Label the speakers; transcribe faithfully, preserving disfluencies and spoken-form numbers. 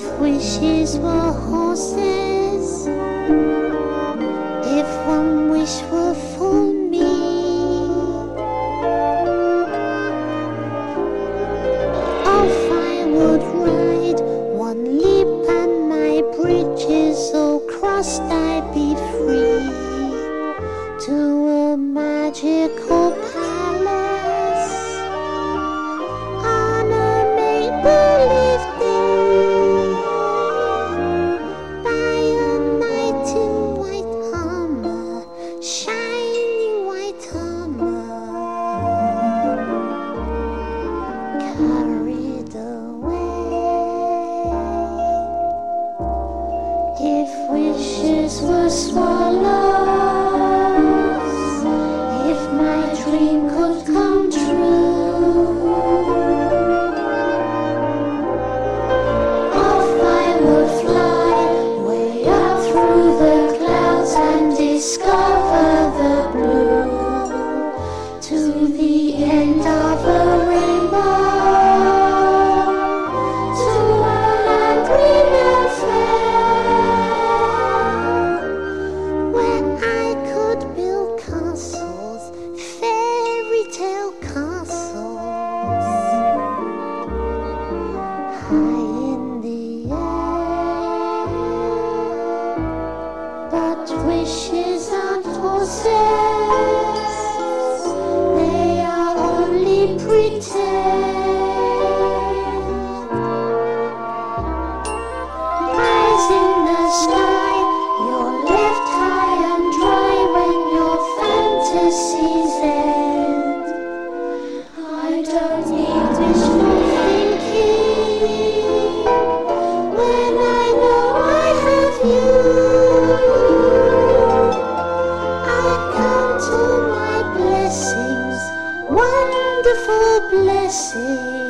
Speaker 1: If wishes were horses, if one wish were for me, off I would ride, one leap and my bridges all crossed, I'd be free to a magical palace on a make-believe day, by a knight in white armor, shining white armor, carried away. If wishes were swallows, if my dream could come true, off I would fly, way up through the clouds and discover the blue, to the end of a rainbow, to a land green and fair, when I could build castles, fairy tale castles, high in the air. But wishes aren't horses, they are only pretend. Eyes in the sky, you're left high and dry when your fantasies end. I don't need wishful thinking when I know I have you. I count all my blessings, wonderful blessings.